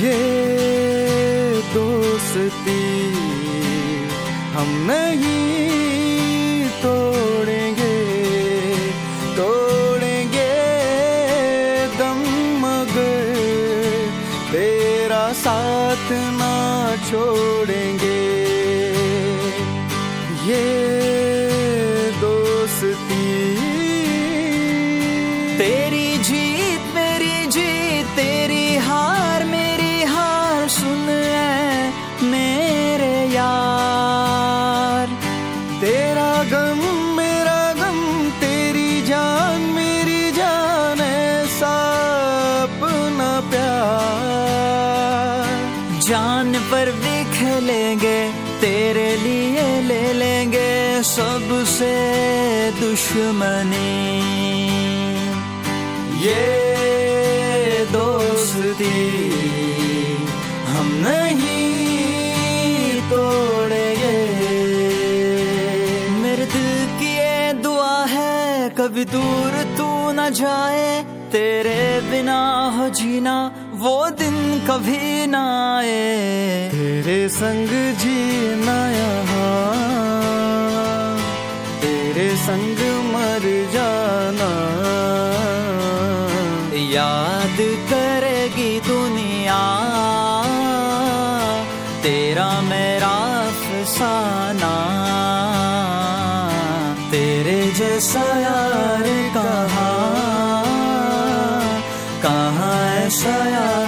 ये दोस्ती हम नहीं तोड़ेंगे, तोड़ेंगे दम मगर तेरा साथ ना छोड़ेंगे। ये दोस्ती तेरी जीत मेरी जीत, तेरी हार मेरी हार, सुन ऐ मेरे यार। तेरा गम मेरा गम, तेरी जान मेरी जान, ऐसा अपना प्यार। जान पर भी खेलेंगे, तेरे लिए ले लेंगे सबसे दुश्मनी। ये दोस्ती हम नहीं तोड़ेंगे। मेरे दिल की ये दुआ है कभी दूर तू न जाए, तेरे बिना हो जीना वो दिन कभी ना आए। तेरे संग जीना यहाँ, तेरे संग मर जाना। याद करेगी दुनिया तेरा मेरा अफसाना। तेरे जैसा यार कहाँ, कहाँ ऐसा यार।